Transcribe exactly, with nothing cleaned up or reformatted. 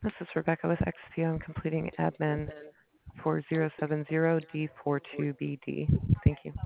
This is Rebecca with Exio. I'm completing admin four zero seven zero D four two B D. Thank you.